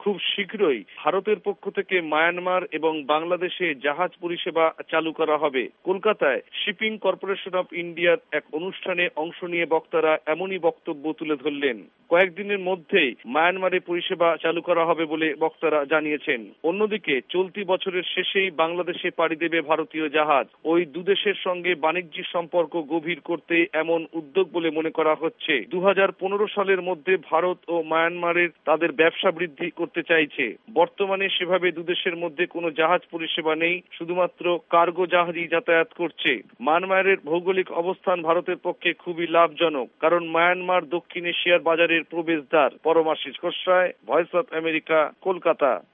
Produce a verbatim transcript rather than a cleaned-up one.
খুব শীঘ্রই ভারতের পক্ষ থেকে মায়ানমার এবং বাংলাদেশে জাহাজ পরিষেবা চালু করা হবে। কলকাতায় শিপিং কর্পোরেশন অফ ইন্ডিয়ার এক অনুষ্ঠানে অংশ নিয়ে বক্তারা এমনই বক্তব্য তুলে ধরলেন। কয়েকদিনের মধ্যেই মায়ানমারে পরিষেবা চালু করা হবে বলে বক্তারা জানিয়েছেন। অন্যদিকে চলতি বছরের শেষেই বাংলাদেশে পাড়ি দেবে ভারতীয় জাহাজ। ওই দুদেশের সঙ্গে বাণিজ্যিক সম্পর্ক গভীর করতে এমন উদ্যোগ বলে মনে করা হচ্ছে। দু হাজার পনেরো সালের মধ্যে ভারত ও মায়ানমারের তাদের ব্যবসা বৃদ্ধি করতে চাইছে। বর্তমানে সেভাবে দুদেশের মধ্যে কোনো জাহাজ পরিষেবা নেই, শুধুমাত্র কার্গো জাহাজই যাতায়াত করছে। মায়ানমারের ভৌগোলিক অবস্থান ভারতের পক্ষে খুবই লাভজনক, কারণ মায়ানমার দক্ষিণ এশিয়ার বাজারের প্রবেশদ্বার। Paramashis Khosrai, voice of America, Kolkata.